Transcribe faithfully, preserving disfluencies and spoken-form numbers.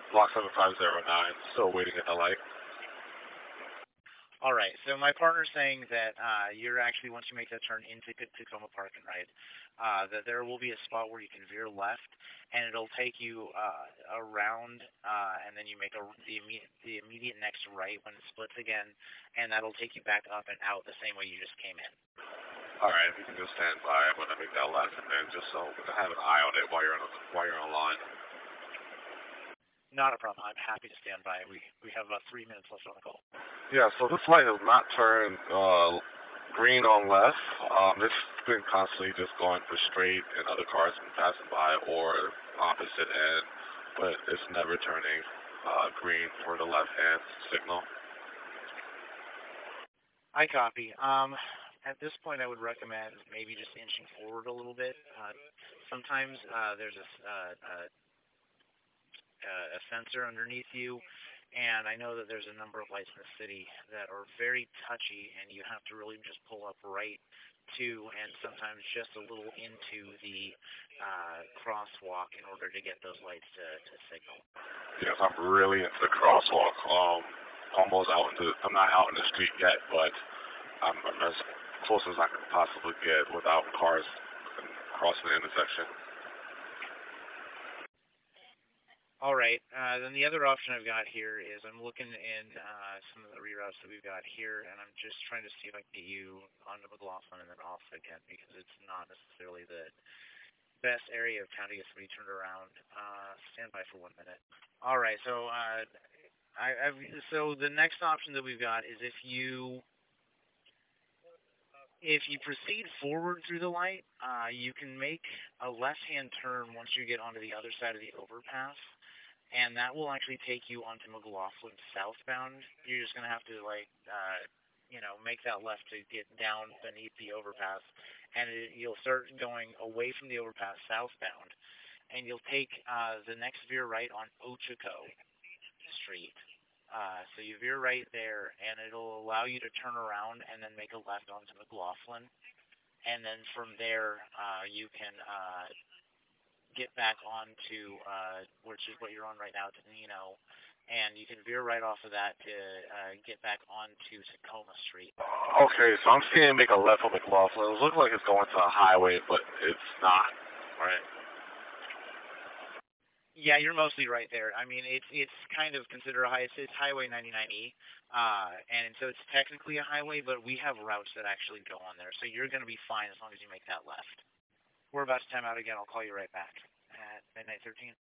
Block seven five zero nine, still waiting at the light. All right. So my partner's saying that uh, you're actually, once you make that turn into Tacoma Park and Ride, uh, that there will be a spot where you can veer left, and it'll take you uh, around, uh, and then you make a, the, immediate, the immediate next right when it splits again, and that'll take you back up and out the same way you just came in. All right, if you can just stand by when I make that left, and then just so we can have an eye on it while you're on while you're on line. Not a problem. I'm happy to stand by. We we have about three minutes left on the call. Yeah, so this light has not turned uh, green on left. Um, it's been constantly just going for straight, and other cars been passing by or opposite end, but it's never turning uh, green for the left-hand signal. I copy. Um, at this point, I would recommend maybe just inching forward a little bit. Uh, sometimes uh, there's a, uh, uh, a sensor underneath you, and I know that there's a number of lights in the city that are very touchy, and you have to really just pull up right to, and sometimes just a little into the uh, crosswalk in order to get those lights to, to signal. Yes, I'm really into the crosswalk. Um, almost out into, I'm not out in the street yet, but I'm, I'm as close as I can possibly get without cars crossing the intersection. All right. Uh, then the other option I've got here is I'm looking in uh, some of the reroutes that we've got here, and I'm just trying to see if I can get you onto McLaughlin and then off again, because it's not necessarily the best area of town to get somebody turned around. Uh, stand by for one minute. All right. So, uh, I, I've, so the next option that we've got is if you if you proceed forward through the light, uh, you can make a left-hand turn once you get onto the other side of the overpass. And that will actually take you onto McLaughlin southbound. You're just going to have to, like, uh, you know, make that left to get down beneath the overpass. And it, you'll start going away from the overpass southbound. And you'll take uh, the next veer right on Ochoco Street. Uh, so you veer right there, and it'll allow you to turn around and then make a left onto McLaughlin. And then from there, uh, you can... Uh, get back onto, uh, which is what you're on right now, to Nino, and you can veer right off of that to uh, get back onto Tacoma Street. Okay, so I'm seeing make a left on McLaughlin. It looks like it's going to a highway, but it's not, right? Yeah, you're mostly right there. I mean, it's it's kind of considered a high. It's, it's Highway ninety-nine E, uh, and so it's technically a highway, but we have routes that actually go on there, so you're going to be fine as long as you make that left. We're about to time out again. I'll call you right back at midnight thirteen.